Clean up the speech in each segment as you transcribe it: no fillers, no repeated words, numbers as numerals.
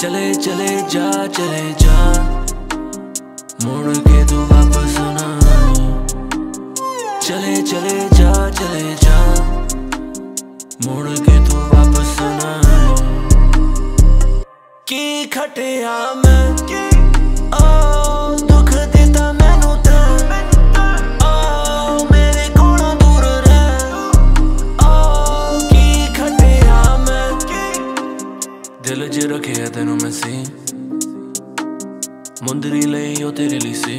चले चले जा मुड़ के तू वापस ना आई। चले चले जा मुड़ के तू वापस ना आई। की खटिया मैं दुख देता मैनू मेरे कोलों दूर रह। की खटिया मैं दिल च रखे तेनू मैं सी मुंदरी लई ओ तेरे लिए सी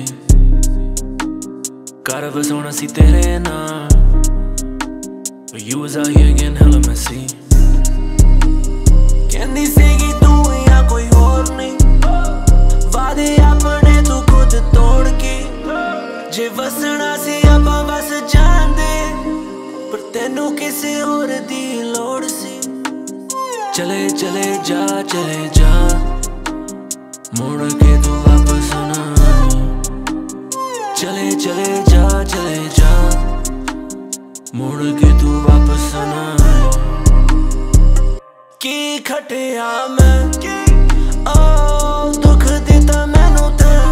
घर वसाउणा सी तेरे नाल but you was out here getting hella messy। कहंदी सीगी तू या कोई होर नहीं वादे अपने तू खुद तोड़ के जे वसना सी आपां वस जांदे पर तैनू किसे होर दी लोड़ सी। चले चले जा मुड़ के तू वापस ना आई। चले चले जा मुड़ के तू वापस ना आई। की खटिया मैं दुख देता मैनू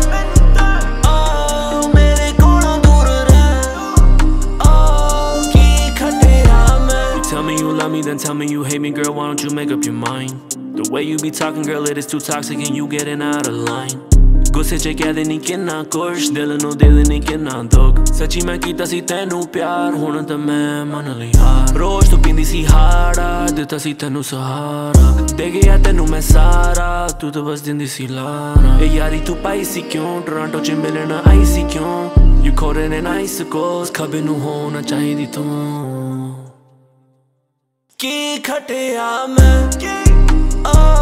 मेरे कोलों दूर रह। की खटिया मैं Tell me you love me, then tell me you hate me, girl, why don't you make up your mind? The way you be talking, girl, it is too toxic and you getting out of line। गुस्से च कहदे नी किन्ना कुछ दिल नू दिल नी किन्ना दुख सच्ची मैं कीता सी तैनू प्यार हुण तां मैं मन लई हार। रोज तू पींदी सी हाड़ा दित्ता सी तैनू सहारा दे गया तैनू मैं सारा तू तो बस दिंदी सी लारा। ए यारी तू पाई सी क्यों टोरंटो च मिलन आई सी क्यों You colder than icicles खबे नू होना चाहिदी तू। की खटिया मैं